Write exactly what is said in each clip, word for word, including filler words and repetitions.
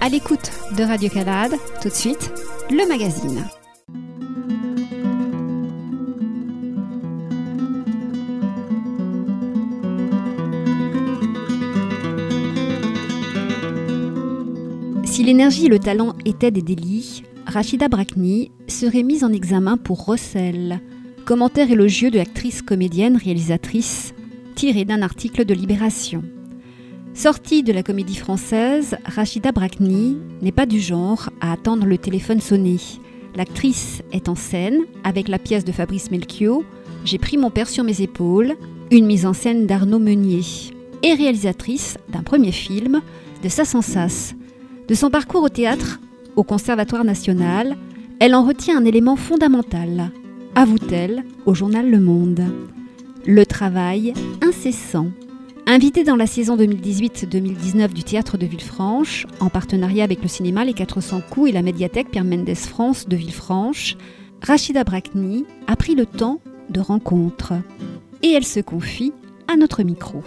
À l'écoute de Radio-Canada, tout de suite, le magazine. Si l'énergie et le talent étaient des délits, Rachida Brakni serait mise en examen pour recel. Commentaire élogieux de l'actrice comédienne réalisatrice tiré d'un article de Libération. Sortie de la comédie française, Rachida Brakni n'est pas du genre à attendre le téléphone sonner. L'actrice est en scène avec la pièce de Fabrice Melchior, J'ai pris mon père sur mes épaules, une mise en scène d'Arnaud Meunier, et réalisatrice d'un premier film de Ça sans sas. De son parcours au théâtre, au Conservatoire national, elle en retient un élément fondamental, avoue-t-elle au journal Le Monde. Le travail incessant. Invitée dans la saison deux mille dix-huit deux mille dix-neuf du Théâtre de Villefranche, en partenariat avec le cinéma Les quatre cents coups et la médiathèque Pierre Mendès France de Villefranche, Rachida Brakni a pris le temps de rencontre. Et elle se confie à notre micro.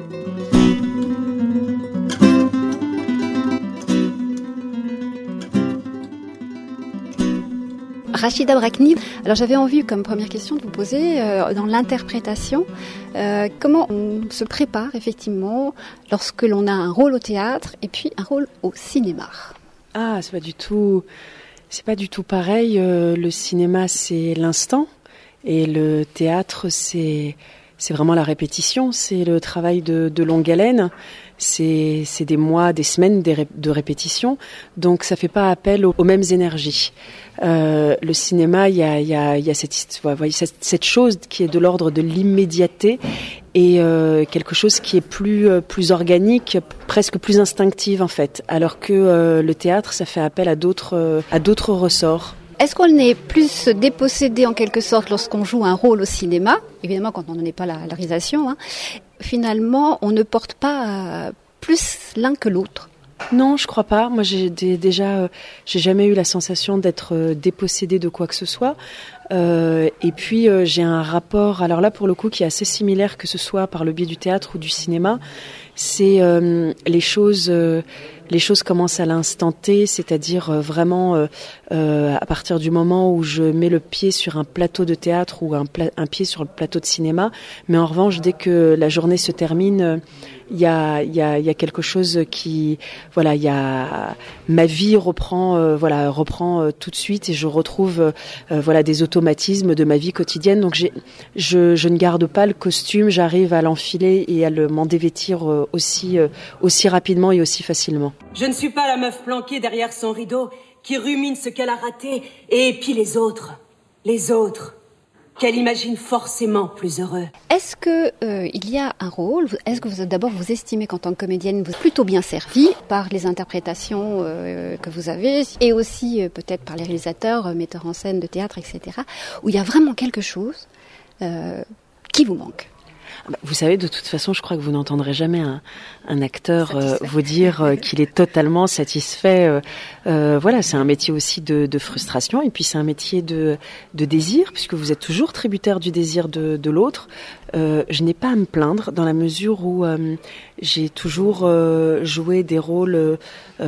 Rachida Brakni, alors j'avais envie comme première question de vous poser, euh, dans l'interprétation, euh, comment on se prépare effectivement lorsque l'on a un rôle au théâtre et puis un rôle au cinéma? Ah, c'est pas du tout, c'est pas du tout pareil. Euh, le cinéma, c'est l'instant, et le théâtre, c'est c'est vraiment la répétition, c'est le travail de, de longue haleine. C'est, c'est des mois, des semaines de répétition, donc ça fait pas appel aux, aux mêmes énergies. Euh, le cinéma, il y a, il y a, il y a cette, voyez, cette, cette chose qui est de l'ordre de l'immédiateté et euh, quelque chose qui est plus, plus organique, presque plus instinctive en fait. Alors que euh, le théâtre, ça fait appel à d'autres, à d'autres ressorts. Est-ce qu'on est plus dépossédé en quelque sorte lorsqu'on joue un rôle au cinéma, évidemment quand on n'en est pas la, la réalisation, hein, finalement on ne porte pas plus l'un que l'autre? Non, je crois pas. Moi, j'ai d- déjà, euh, j'ai jamais eu la sensation d'être euh, dépossédée de quoi que ce soit. Euh, et puis, euh, j'ai un rapport, alors là, pour le coup, qui est assez similaire, que ce soit par le biais du théâtre ou du cinéma. C'est euh, les choses, euh, les choses commencent à l'instant T, c'est-à-dire euh, vraiment euh, euh, à partir du moment où je mets le pied sur un plateau de théâtre ou un, pla- un pied sur le plateau de cinéma. Mais en revanche, dès que la journée se termine, euh, il y a, il y a, il y a quelque chose qui, voilà, il y a ma vie reprend, euh, voilà, reprend euh, tout de suite et je retrouve, euh, voilà, des automatismes de ma vie quotidienne. Donc j'ai, je, je ne garde pas le costume, j'arrive à l'enfiler et à le m'en dévêtir euh, aussi, euh, aussi rapidement et aussi facilement. Je ne suis pas la meuf planquée derrière son rideau qui rumine ce qu'elle a raté et épie les autres, les autres. Qu'elle imagine forcément plus heureux. Est-ce que euh, il y a un rôle? Est-ce que vous d'abord vous estimez qu'en tant que comédienne vous êtes plutôt bien servie par les interprétations euh, que vous avez et aussi euh, peut-être par les réalisateurs, euh, metteurs en scène de théâtre, et cetera. Où il y a vraiment quelque chose euh, qui vous manque? Vous savez, de toute façon, je crois que vous n'entendrez jamais un, un acteur euh, vous dire euh, qu'il est totalement satisfait. Euh, euh, voilà, c'est un métier aussi de, de frustration et puis c'est un métier de, de désir, puisque vous êtes toujours tributaire du désir de, de l'autre. Euh, je n'ai pas à me plaindre dans la mesure où euh, j'ai toujours euh, joué des rôles euh,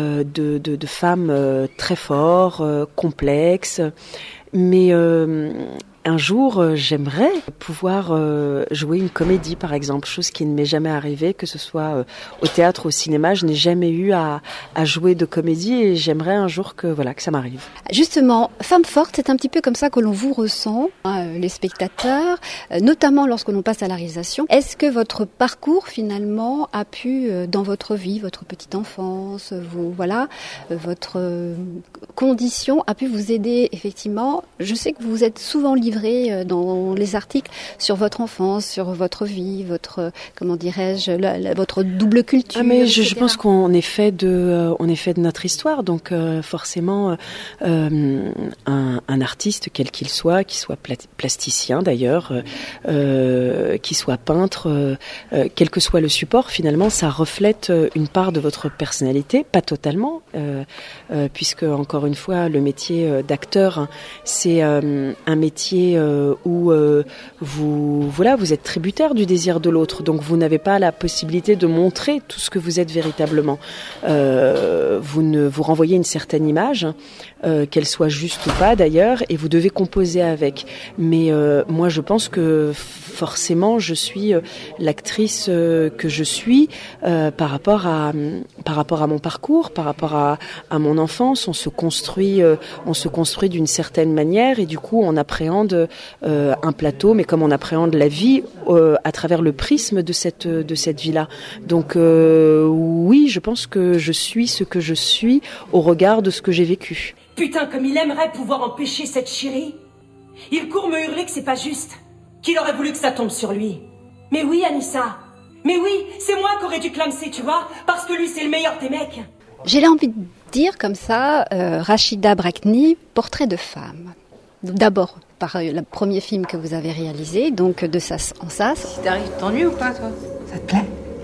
de, de, de femmes euh, très forts, euh, complexes, mais... Euh, Un jour, euh, j'aimerais pouvoir euh, jouer une comédie, par exemple, chose qui ne m'est jamais arrivée, que ce soit euh, au théâtre ou au cinéma. Je n'ai jamais eu à, à jouer de comédie et j'aimerais un jour que voilà que ça m'arrive. Justement, Femme forte, c'est un petit peu comme ça que l'on vous ressent, hein, les spectateurs, euh, notamment lorsque l'on passe à la réalisation. Est-ce que votre parcours, finalement, a pu, euh, dans votre vie, votre petite enfance, vos, voilà, euh, votre euh, condition, a pu vous aider, effectivement? Je sais que vous êtes souvent livré dans les articles sur votre enfance, sur votre vie, votre, comment dirais-je, la, la, votre double culture. Ah mais je, je pense qu'on est fait de, euh, on est fait de notre histoire, donc euh, forcément euh, un, un artiste quel qu'il soit, qui soit plasticien d'ailleurs, euh, qui soit peintre, euh, quel que soit le support, finalement, ça reflète une part de votre personnalité, pas totalement, euh, euh, puisque encore une fois, le métier d'acteur, c'est euh, un métier métier euh, où euh, vous, voilà, vous êtes tributaire du désir de l'autre, donc vous n'avez pas la possibilité de montrer tout ce que vous êtes véritablement. Euh, vous ne vous renvoyez une certaine image, euh, qu'elle soit juste ou pas d'ailleurs, et vous devez composer avec. Mais euh, moi, je pense que forcément, je suis euh, l'actrice euh, que je suis euh, par rapport à par rapport à mon parcours, par rapport à, à mon enfance. On se construit, euh, on se construit d'une certaine manière, et du coup, on appréhende euh, un plateau, mais comme on appréhende la vie euh, à travers le prisme de cette de cette vie-là. Donc euh, oui, je pense que je suis ce que je suis au regard de ce que j'ai vécu. Putain, comme il aimerait pouvoir empêcher cette chérie. Il court me hurler que c'est pas juste, qu'il aurait voulu que ça tombe sur lui. Mais oui, Anissa, mais oui, c'est moi qui aurais dû clamser, tu vois, parce que lui, c'est le meilleur des mecs. J'ai envie de dire comme ça, euh, Rachida Brakni, portrait de femme. D'abord, par euh, le premier film que vous avez réalisé, donc de Sas en Sas. Si t'arrives, t'ennuies ou pas, toi? Ça te plaît?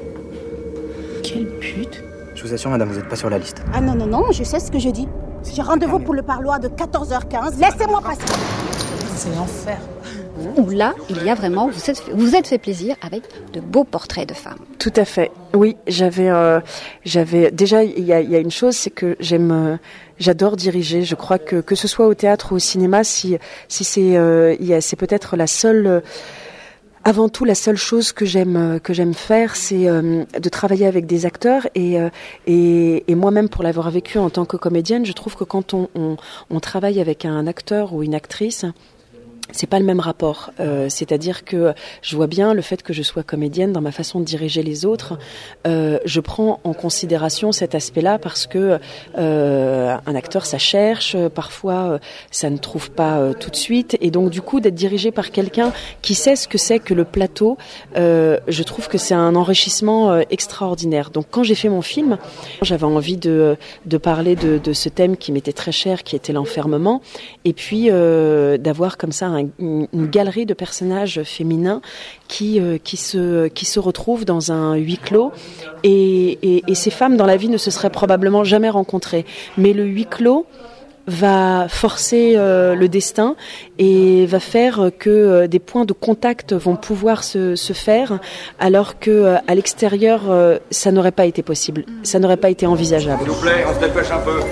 Quelle pute. Je vous assure, madame, vous n'êtes pas sur la liste. Ah non, non, non, je sais ce que je dis. J'ai rendez-vous pour le parloir de quatorze heures quinze. Laissez-moi passer. C'est l'enfer. Où là, il y a vraiment, vous êtes, vous êtes fait plaisir avec de beaux portraits de femmes. Tout à fait. Oui, j'avais, euh, j'avais déjà il y a, il y a une chose, c'est que j'aime, euh, j'adore diriger. Je crois que que ce soit au théâtre ou au cinéma, si si c'est, euh, il y a, c'est peut-être la seule. Euh, Avant tout, la seule chose que j'aime que j'aime faire, c'est euh, de travailler avec des acteurs et, euh, et et moi-même pour l'avoir vécu en tant que comédienne, je trouve que quand on on, on travaille avec un acteur ou une actrice, c'est pas le même rapport. Euh, c'est-à-dire que je vois bien le fait que je sois comédienne dans ma façon de diriger les autres. Euh, je prends en considération cet aspect-là parce que euh, un acteur, ça cherche. Parfois, ça ne trouve pas euh, tout de suite. Et donc, du coup, d'être dirigé par quelqu'un qui sait ce que c'est que le plateau, euh, je trouve que c'est un enrichissement euh, extraordinaire. Donc, quand j'ai fait mon film, j'avais envie de, de parler de, de ce thème qui m'était très cher, qui était l'enfermement. Et puis, euh, d'avoir comme ça un une galerie de personnages féminins qui euh, qui se qui se retrouvent dans un huis clos et, et et ces femmes dans la vie ne se seraient probablement jamais rencontrées, mais le huis clos va forcer euh, le destin et va faire que euh, des points de contact vont pouvoir se, se faire alors que euh, à l'extérieur euh, ça n'aurait pas été possible, ça n'aurait pas été envisageable. S'il vous plaît, on se dépêche un peu.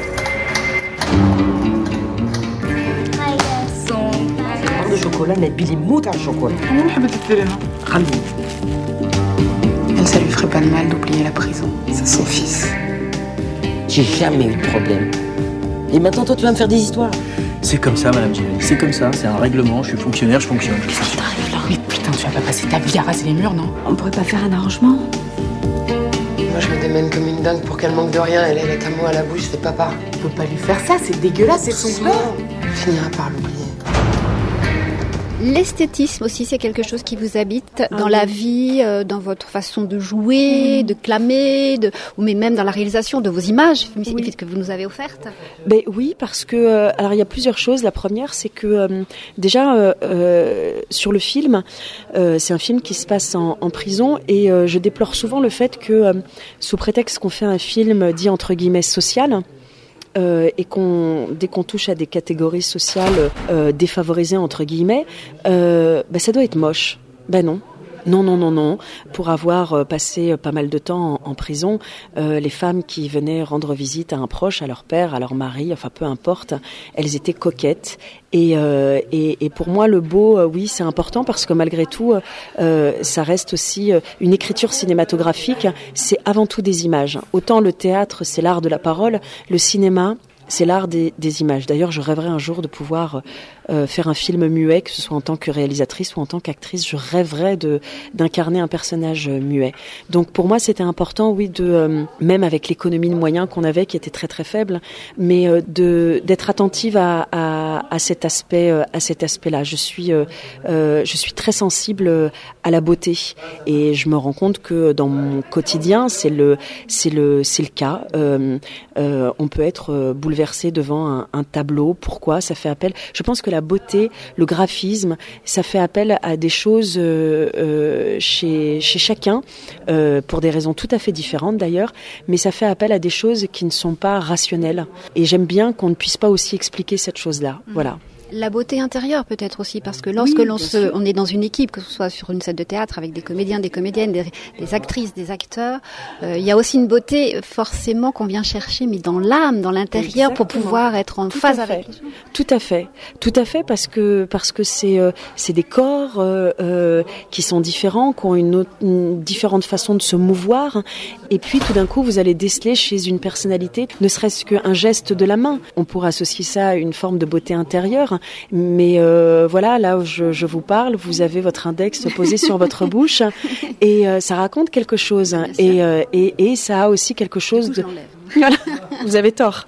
de chocolat نبي لي موت على الشوكولا. انا ما حبيت الترينا. خليه. Elle, ça lui ferait pas de mal d'oublier la prison. C'est son fils. J'ai jamais eu de problème. Et maintenant toi tu vas me faire des histoires. C'est comme ça, madame Gilles. C'est comme ça, c'est un règlement, je suis fonctionnaire, je fonctionne. Qu'est-ce qui t'arrive là? Mais putain, tu vas pas passer ta vie à raser les murs, non? On pourrait pas faire un arrangement? Moi, je me démène comme une dingue pour qu'elle manque de rien. Elle, elle est à moi à la bouche, c'est papa. On peut pas lui faire ça, c'est dégueulasse, c'est son corps. Elle finira par l'oublier. L'esthétisme aussi, c'est quelque chose qui vous habite dans la vie, euh, dans votre façon de jouer, de clamer, de, ou mais même dans la réalisation de vos images oui. que vous nous avez offertes. Ben oui, parce que euh, alors il y a plusieurs choses. La première, c'est que euh, déjà euh, euh, sur le film, euh, c'est un film qui se passe en, en prison et euh, je déplore souvent le fait que euh, sous prétexte qu'on fait un film dit entre guillemets social. Euh, et qu'on, dès qu'on touche à des catégories sociales euh, défavorisées entre guillemets, euh, bah ça doit être moche. Ben non. Non, non, non, non. Pour avoir passé pas mal de temps en, en prison, euh, les femmes qui venaient rendre visite à un proche, à leur père, à leur mari, enfin peu importe, elles étaient coquettes. Et, euh, et, et pour moi, le beau, euh, oui, c'est important parce que malgré tout, euh, ça reste aussi euh, une écriture cinématographique. C'est avant tout des images. Autant le théâtre, c'est l'art de la parole, le cinéma, c'est l'art des, des images. D'ailleurs, je rêverais un jour de pouvoir euh, faire un film muet, que ce soit en tant que réalisatrice ou en tant qu'actrice. Je rêverais de d'incarner un personnage muet. Donc pour moi, c'était important, oui, de euh, même avec l'économie de moyens qu'on avait, qui était très très faible, mais euh, de d'être attentive à, à, à cet aspect, euh, à cet aspect-là. Je suis euh, euh, je suis très sensible à la beauté et je me rends compte que dans mon quotidien, c'est le c'est le c'est le cas. Euh, euh, on peut être bouleversé devant un, un tableau. Pourquoi? Ça fait appel. Je pense que la beauté, le graphisme, ça fait appel à des choses euh, euh, chez chez chacun, euh, pour des raisons tout à fait différentes d'ailleurs. Mais ça fait appel à des choses qui ne sont pas rationnelles. Et j'aime bien qu'on ne puisse pas aussi expliquer cette chose-là. Mmh. Voilà. La beauté intérieure peut-être aussi, parce que lorsque oui, l'on se, on est dans une équipe, que ce soit sur une scène de théâtre avec des comédiens, des comédiennes, des, des actrices, des acteurs, euh, il y a aussi une beauté forcément qu'on vient chercher, mais dans l'âme, dans l'intérieur, exactement, pour pouvoir être en tout phase avec les gens. Tout à fait, tout à fait, parce que parce que c'est euh, c'est des corps euh, euh, qui sont différents, qui ont une, autre, une différente façon de se mouvoir, et puis tout d'un coup vous allez déceler chez une personnalité, ne serait-ce qu'un geste de la main. On pourrait associer ça à une forme de beauté intérieure. Mais euh, voilà, là où je, je vous parle, vous avez votre index posé sur votre bouche et euh, ça raconte quelque chose. Et, euh, et, et ça a aussi quelque chose coup, de... Voilà, vous avez tort.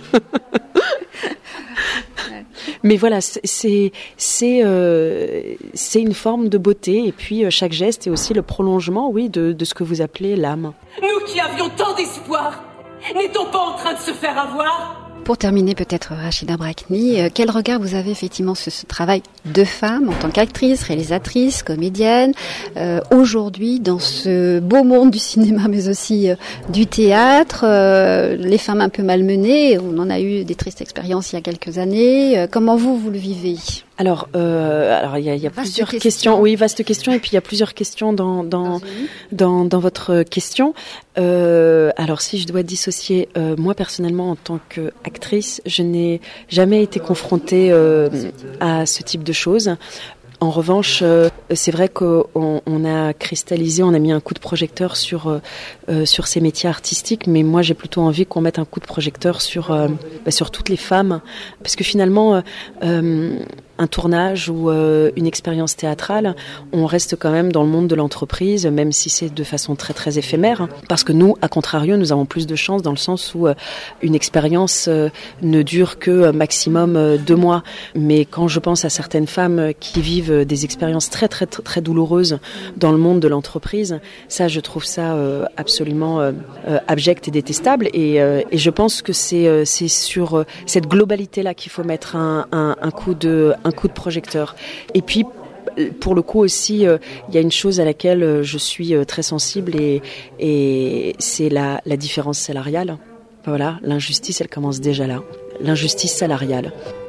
Mais voilà, c'est c'est c'est, euh, c'est une forme de beauté et puis euh, chaque geste est aussi le prolongement, oui, de, de ce que vous appelez l'âme. Nous qui avions tant d'espoir, n'est-on pas en train de se faire avoir ? Pour terminer, peut-être Rachida Brakni, euh, quel regard vous avez effectivement sur ce travail de femme en tant qu'actrice, réalisatrice, comédienne, euh, aujourd'hui dans ce beau monde du cinéma mais aussi euh, du théâtre, euh, les femmes un peu malmenées, on en a eu des tristes expériences il y a quelques années, euh, comment vous, vous le vivez ? Alors, euh, alors il y a, il y a plusieurs question. questions. Oui, vaste question. Et puis il y a plusieurs questions dans dans dans, dans votre question. Euh, alors, si je dois dissocier, euh, moi personnellement en tant qu'actrice, je n'ai jamais été confrontée euh, à ce type de choses. En revanche, euh, c'est vrai qu'on on a cristallisé, on a mis un coup de projecteur sur euh, sur ces métiers artistiques, mais moi j'ai plutôt envie qu'on mette un coup de projecteur sur euh, bah, sur toutes les femmes, parce que finalement euh, un tournage ou euh, une expérience théâtrale, on reste quand même dans le monde de l'entreprise, même si c'est de façon très très éphémère, parce que nous, à contrario, nous avons plus de chance dans le sens où euh, une expérience euh, ne dure que euh, maximum euh, deux mois. Mais quand je pense à certaines femmes qui vivent des expériences très très très, très douloureuses dans le monde de l'entreprise, ça, je trouve ça euh, absolument euh, euh, abject et détestable. Et, euh, et je pense que c'est euh, c'est sur euh, cette globalité-là qu'il faut mettre un, un, un coup de un coup de projecteur. Et puis, pour le coup aussi, il euh, y a une chose à laquelle euh, je suis euh, très sensible et, et c'est la, la différence salariale. Voilà, l'injustice, elle commence déjà là. L'injustice salariale.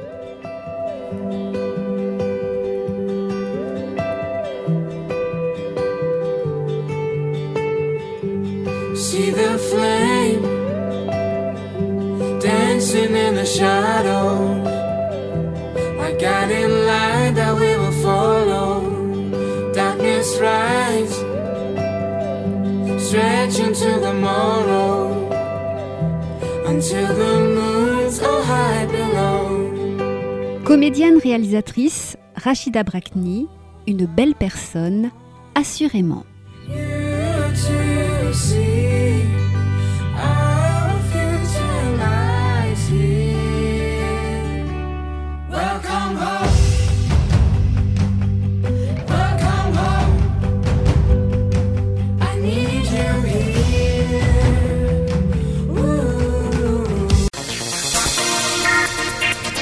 See the flame dancing in the shadows. I got in line that we will follow. Darkness rise, stretch into the morrow, until the moon's all high below. Comédienne réalisatrice, Rachida Brakni, une belle personne, assurément. You to see our future lies here. Welcome home. Welcome home. I need you here. Ooh.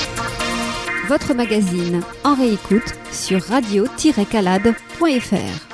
Votre magazine en réécoute sur radio tiret calade point f r.